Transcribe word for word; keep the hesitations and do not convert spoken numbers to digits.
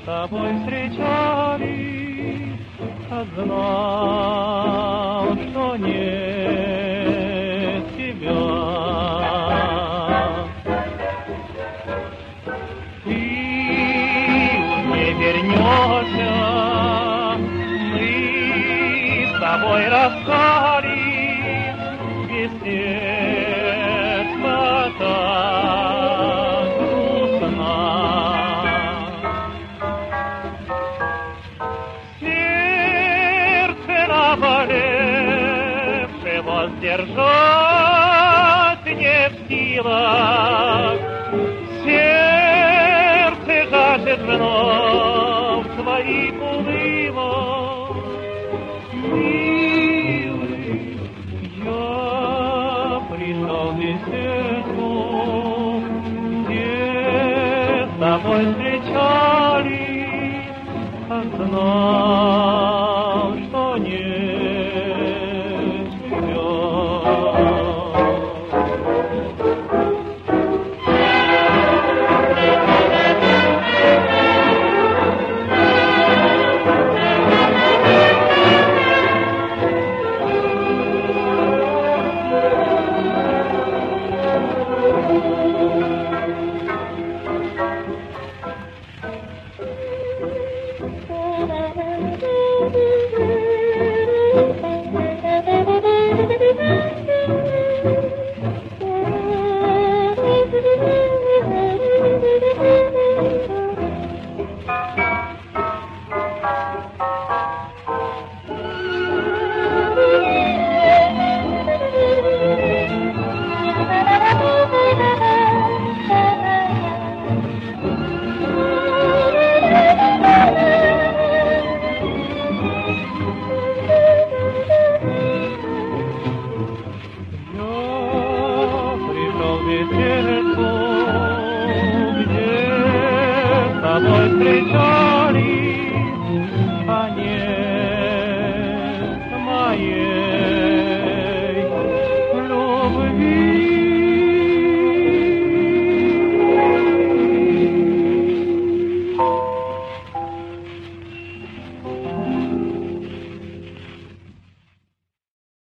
тобой встречались, а знал, что нет тебя. Ты не вернешься, мы с тобой расстались, без сердца так грустно. Сердце наболевшее воздержать не в силах, сердце жаждет вновь твоих улыбок. Милый, я пришел в беседу, где с тобой встречались, а знал, что нет тебя. Где с тобой встречались, а не